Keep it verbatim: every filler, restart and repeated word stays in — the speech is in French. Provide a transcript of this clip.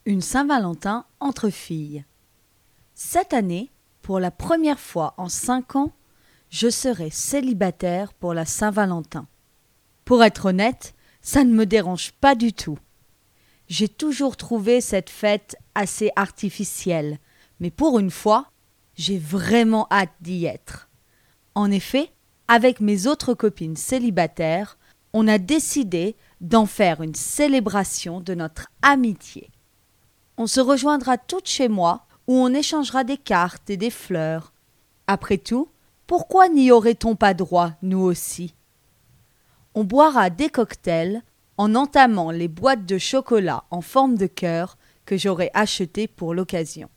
Une Saint-Valentin entre filles. Cette année, pour la première fois en cinq ans, je serai célibataire pour la Saint-Valentin. Pour être honnête, ça ne me dérange pas du tout. J'ai toujours trouvé cette fête assez artificielle, mais pour une fois, j'ai vraiment hâte d'y être. En effet, avec mes autres copines célibataires, on a décidé d'en faire une célébration de notre amitié. On se rejoindra toutes chez moi où on échangera des cartes et des fleurs. Après tout, pourquoi n'y aurait-on pas droit, nous aussi? On boira des cocktails en entamant les boîtes de chocolat en forme de cœur que j'aurai achetées pour l'occasion.